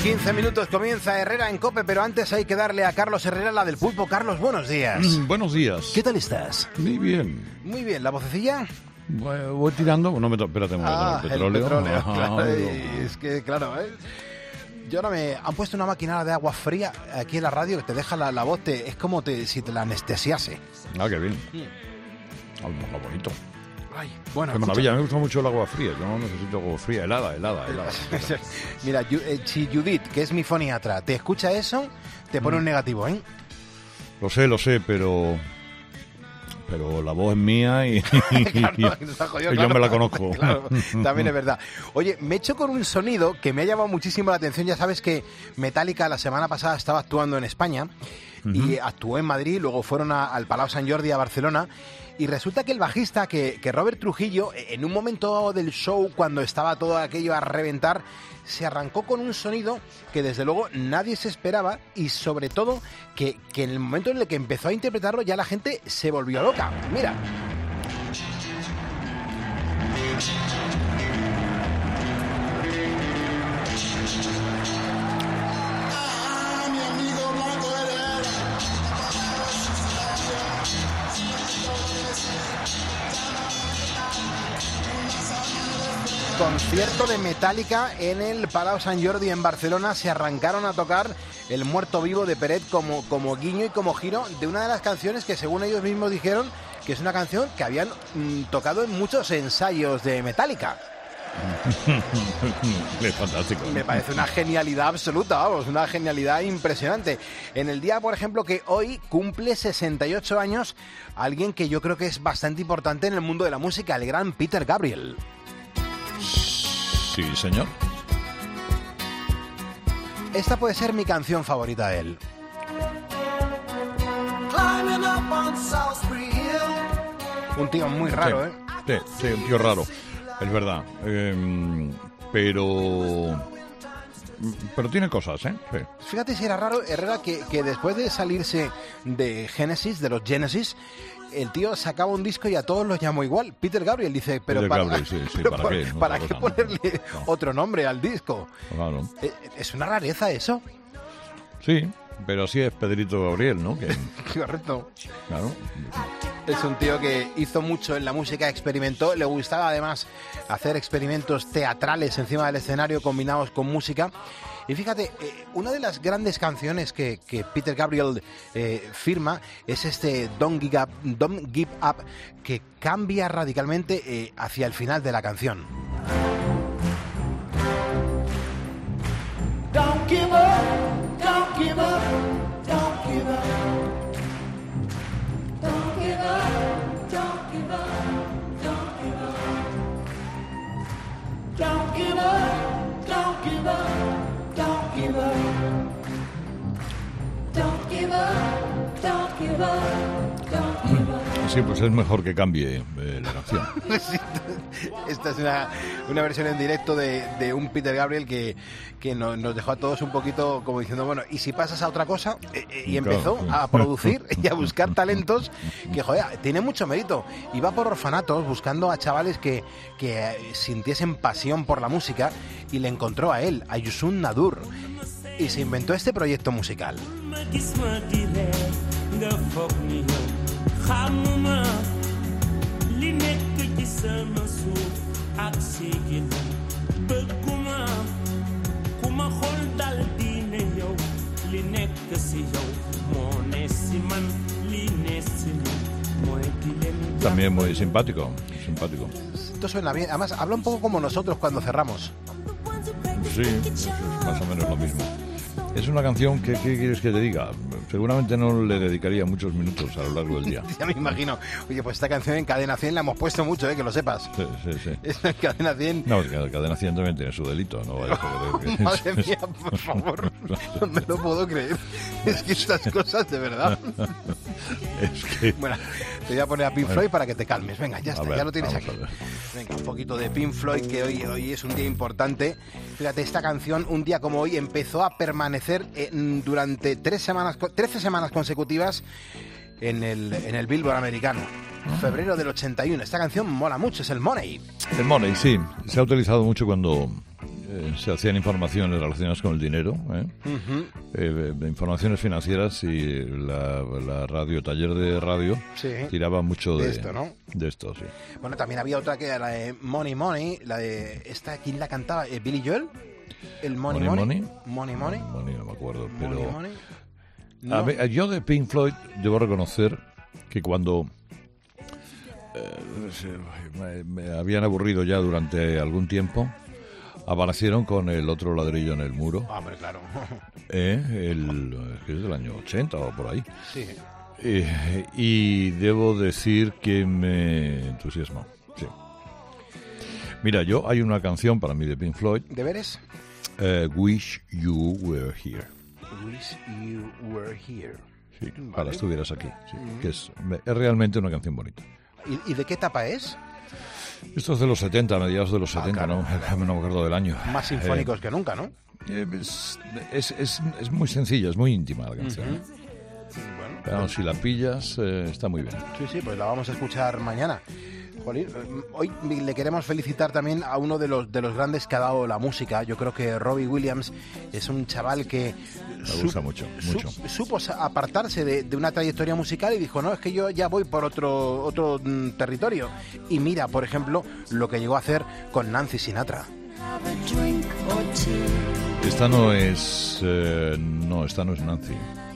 15 minutos comienza Herrera en COPE, pero antes hay que darle a Carlos Herrera la del pulpo. Carlos, buenos días. Buenos días. ¿Qué tal estás? Muy bien. Muy bien, ¿la vocecilla? Voy tirando. No, espérate, me voy a tomar petróleo. El petróleo, Ajá, claro. Es que, claro, yo ahora me han puesto una máquina de agua fría aquí en la radio que te deja la voz, es como si te la anestesiase. Ah, qué bien. Algo bonito. Ay, bueno, qué maravilla, me gusta mucho el agua fría. Yo no necesito agua fría, helada. Mira, si Judith, que es mi foniatra, te escucha eso, te pone un negativo, ¿eh? Lo sé, pero la voz es mía y yo me la conozco. Claro, también es verdad. Oye, me he hecho con un sonido que me ha llamado muchísimo la atención. Ya sabes que Metallica la semana pasada estaba actuando en España y actuó en Madrid, luego fueron al Palau Sant Jordi a Barcelona. Y resulta que el bajista, que Robert Trujillo, en un momento del show, cuando estaba todo aquello a reventar, se arrancó con un sonido que desde luego nadie se esperaba y sobre todo que en el momento en el que empezó a interpretarlo ya la gente se volvió loca. Mira. Concierto de Metallica en el Palau Sant Jordi en Barcelona. Se arrancaron a tocar El Muerto Vivo de Peret como guiño y como giro de una de las canciones que, según ellos mismos dijeron, que es una canción que habían tocado en muchos ensayos de Metallica. Es fantástico. Me parece una genialidad absoluta, vamos, una genialidad impresionante. En el día, por ejemplo, que hoy cumple 68 años alguien que yo creo que es bastante importante en el mundo de la música, el gran Peter Gabriel. Sí, señor. Esta puede ser mi canción favorita de él. Un tío muy raro, sí, ¿eh? Sí, un tío raro, es verdad. Pero tiene cosas, ¿eh? Sí. Fíjate si era raro, Herrera, que después de salirse de los Genesis, el tío sacaba un disco y a todos los llamó igual. Peter Gabriel dice, pero ¿para qué ponerle otro nombre al disco? Claro. ¿Es una rareza eso? Sí, pero así es Pedrito Gabriel, ¿no? Correcto. Claro. Es un tío que hizo mucho en la música, experimentó, le gustaba además hacer experimentos teatrales encima del escenario combinados con música. Y fíjate, una de las grandes canciones que Peter Gabriel firma es este Don't Give Up, que cambia radicalmente hacia el final de la canción. Don't give up, don't give up, don't give up. Don't give up, don't give up, don't give up. Don't give up, don't give up. Don't give up, don't give up, don't give up, don't give up. Sí, pues es mejor que cambie la canción. Sí, esta es una versión en directo de un Peter Gabriel que nos dejó a todos un poquito como diciendo, bueno, ¿y si pasas a otra cosa? Y empezó a producir y a buscar talentos que, joder, tiene mucho mérito. Iba por orfanatos buscando a chavales que sintiesen pasión por la música y le encontró a él, a Yusun Nadur, y se inventó este proyecto musical. También muy simpático. Esto suena bien, además habla un poco como nosotros cuando cerramos. Sí, es más o menos lo mismo. Es una canción que, ¿qué quieres que te diga? Seguramente no le dedicaría muchos minutos a lo largo del día. Ya me imagino. Oye, pues esta canción en Cadena 100 la hemos puesto mucho, que lo sepas. Sí. Esta en Cadena 100... No, Cadena 100 también tiene su delito, ¿no? Madre mía, por favor. No me lo puedo creer. Es que estas cosas, de verdad... Es que... Bueno, te voy a poner a Pink Floyd para que te calmes. Venga, ya está, ya lo tienes aquí. Venga, un poquito de Pink Floyd, que hoy es un día importante. Fíjate, esta canción, un día como hoy, empezó a permanecer durante 13 semanas consecutivas en el Billboard americano. Febrero del 81. Esta canción mola mucho, es el Money. El Money, sí. Se ha utilizado mucho cuando se hacían informaciones relacionadas con el dinero, informaciones financieras, y la radio, taller de radio, tiraba mucho de esto, ¿no? De esto, sí. Bueno, también había otra que era la de Money Money, la de esta, ¿quién la cantaba? ¿Billy Joel? ¿El Money Money? Money no me acuerdo, pero... Money. No. Yo de Pink Floyd debo reconocer que cuando me habían aburrido ya durante algún tiempo, aparecieron con el otro ladrillo en el muro. Hombre, claro. Que es del año 80 o por ahí. Sí. Y debo decir que me entusiasmó. Sí. Mira, hay una canción para mí de Pink Floyd. ¿De veres? Wish You Were Here. Wish You Were Here. Sí, vale. Para estuvieras aquí. Sí, que es realmente una canción bonita. ¿Y de qué etapa es? Esto es de los 70, mediados de los 70, claro. No me acuerdo del año. Más sinfónicos que nunca, ¿no? Es muy sencilla, es muy íntima la canción. Bueno, pero si la pillas, está muy bien. Sí, pues la vamos a escuchar mañana. Jolín, hoy le queremos felicitar también a uno de los grandes que ha dado la música. Yo creo que Robbie Williams es un chaval que me gusta mucho. Supo apartarse de una trayectoria musical y dijo, no, es que yo ya voy por otro territorio. Y mira, por ejemplo, lo que llegó a hacer con Nancy Sinatra. Esta no es Nancy.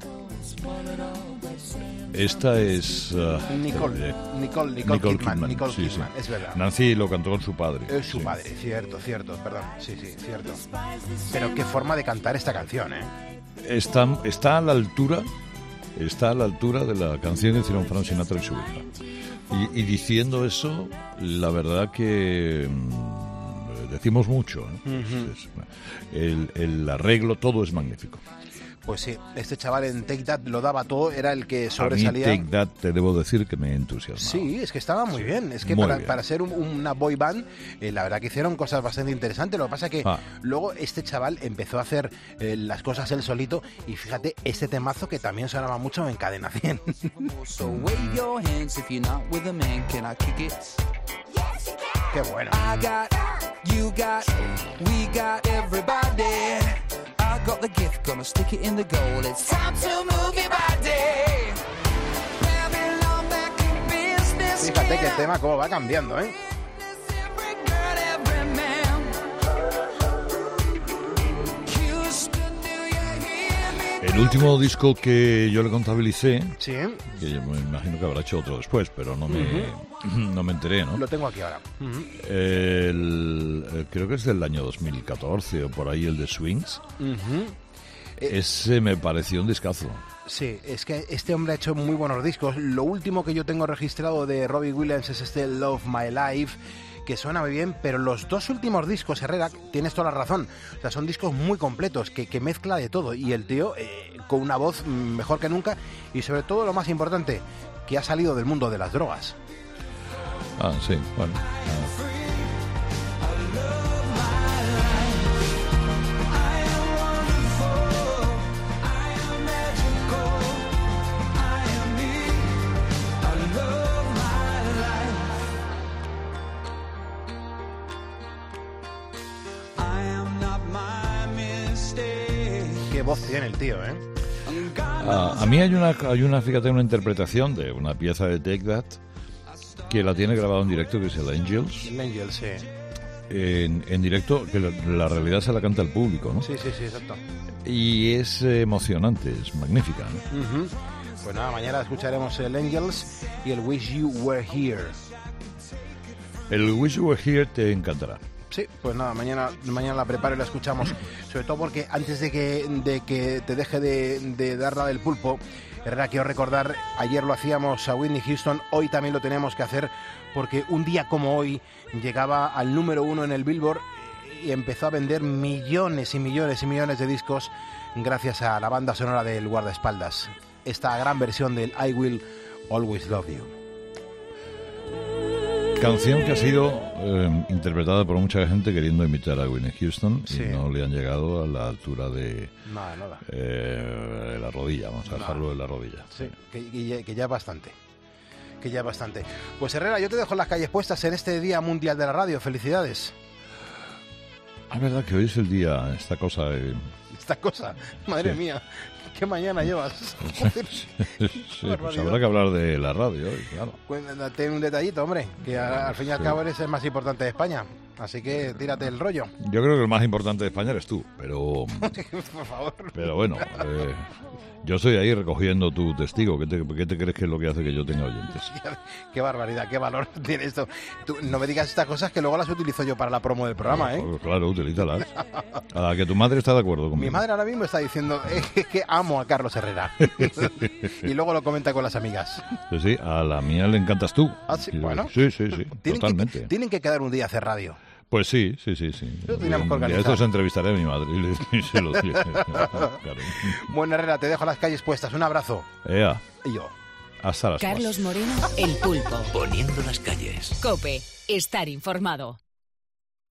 Esta es Nicole Kidman, sí. es verdad. Nancy lo cantó con su padre. Es su padre, cierto, perdón, sí, cierto. Pero qué forma de cantar esta canción, ¿eh? Está a la altura de la canción que hicieron Frank Sinatra y su hija. Y diciendo eso, la verdad que decimos mucho, ¿eh? El arreglo, todo es magnífico. Pues sí, este chaval en Take That lo daba todo, era el que sobresalía. A mí Take That, te debo decir que me entusiasmaba. Sí, es que estaba muy bien. Es que para ser una boy band, la verdad que hicieron cosas bastante interesantes. Lo que pasa es que luego este chaval empezó a hacer las cosas él solito. Y fíjate, este temazo que también sonaba mucho en Cadena 100. Qué bueno. I got the gift, gonna stick it in the goal. It's time to move your body. Fíjate que el tema cómo va cambiando, ¿eh? El último disco que yo le contabilicé, ¿sí? Que yo me imagino que habrá hecho otro después, pero no me enteré, ¿no? Lo tengo aquí ahora. Creo que es del año 2014 o por ahí, el de Swings. Ese me pareció un discazo. Sí, es que este hombre ha hecho muy buenos discos. Lo último que yo tengo registrado de Robbie Williams es este Love My Life, que suena muy bien, pero los dos últimos discos, Herrera, tienes toda la razón. O sea, son discos muy completos, que mezcla de todo. Y el tío, con una voz mejor que nunca, y sobre todo, lo más importante, que ha salido del mundo de las drogas. Ah, sí, bueno. Qué voz tiene el tío, ¿eh? A mí hay una, fíjate, una interpretación de una pieza de Take That que la tiene grabado en directo, que es el Angels. El Angels, sí. En directo, que la realidad se la canta el público, ¿no? Sí, exacto. Y es emocionante, es magnífica, ¿no? Pues nada, mañana escucharemos el Angels y el Wish You Were Here. El Wish You Were Here te encantará. Sí, pues nada, mañana la preparo y la escuchamos. Sobre todo porque antes de que te deje de dar la del pulpo, Herrera, quiero recordar, ayer lo hacíamos a Whitney Houston, hoy también lo tenemos que hacer, porque un día como hoy llegaba al número 1 en el Billboard y empezó a vender millones y millones y millones de discos gracias a la banda sonora del guardaespaldas. Esta gran versión del I Will Always Love You. Canción que ha sido interpretada por mucha gente queriendo imitar a Whitney Houston, sí, y no le han llegado a la altura de nada. La rodilla, vamos a dejarlo de la rodilla. Sí, que ya es bastante. Pues Herrera, yo te dejo las calles puestas en este Día Mundial de la Radio. Felicidades. Es verdad que hoy es el día, esta cosa... Esta cosa, madre mía, ¿qué mañana llevas? Sí, pues habrá que hablar de la radio hoy, claro. Cuéntate un detallito, hombre, que al fin y al cabo eres el más importante de España. Así que tírate el rollo. Yo creo que el más importante de España eres tú, pero... Por favor. Pero bueno, yo estoy ahí recogiendo tu testigo. ¿Qué te crees que es lo que hace que yo tenga oyentes? Qué barbaridad, qué valor tiene esto. Tú no me digas estas cosas que luego las utilizo yo para la promo del programa, ¿eh? Pues claro, utilízalas. A la que tu madre está de acuerdo conmigo. Mi madre ahora mismo está diciendo que amo a Carlos Herrera. Y luego lo comenta con las amigas. Pues sí, a la mía le encantas tú. ¿Ah, sí? Bueno. Sí, totalmente. Tienen que quedar un día a hacer radio. Pues sí. Lo teníamos que organizar. Esto se entrevistaré a mi madre y se lo diré. Claro. Bueno, Herrera, te dejo las calles puestas. Un abrazo. Ea. Y yo. Hasta las Carlos Moreno, El Pulpo. Poniendo las calles. COPE. Estar informado.